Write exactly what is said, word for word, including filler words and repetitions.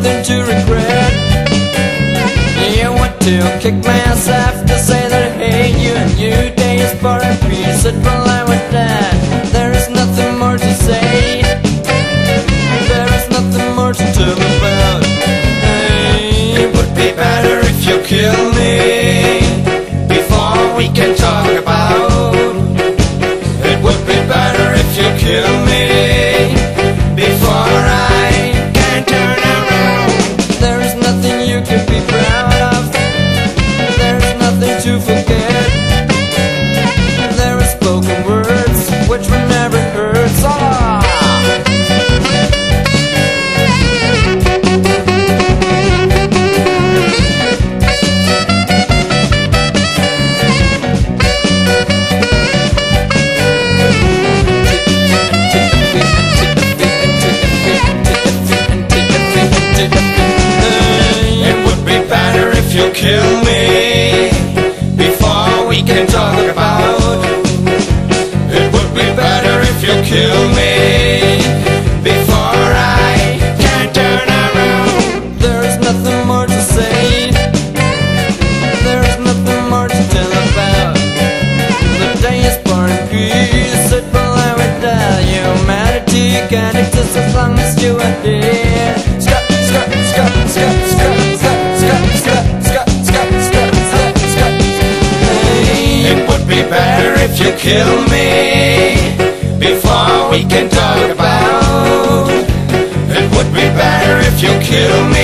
nothing to regret. You want to kick my ass after say that I hate you, and you days for a piece it will lie with that. There is nothing more to say, there is nothing more to tell about. Hey, it would be better if you kill me before we can talk about. It would be better if you kill me before I can turn around. There is nothing you can be proud of, there is nothing to forget. There are spoken words which were never heard. So you kill me before we can talk about. It would be better if you kill me before I can turn around. There is nothing more to say, there is nothing more to tell about. The day is born in peace, it will never die. Humanity can exist as long as you are here. Scott, Scott, Scott, Scott, Scott, Scott, Scott, Scott. Better if you kill me before we can talk about. It would be better if you kill me